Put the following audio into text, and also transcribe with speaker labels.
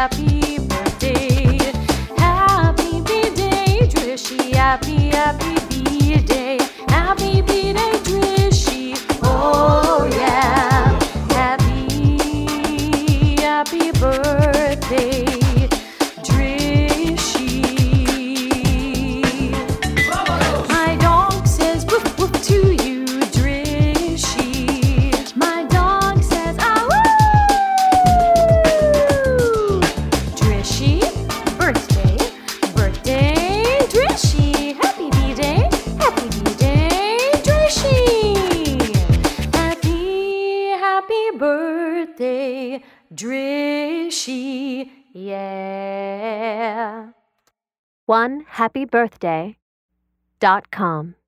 Speaker 1: happy birthday. Happy B-Day, Drishy. Happy B-Day. Happy B-Day, Drishy. Oh yeah. Happy birthday, Drishy. My dog says woof woof to you, Drishy. My dog says ah woo. Drishy, birthday, Drishy. Happy B-Day, Drishy. Happy birthday, Drishy, yeah.
Speaker 2: OneHappyBirthday.com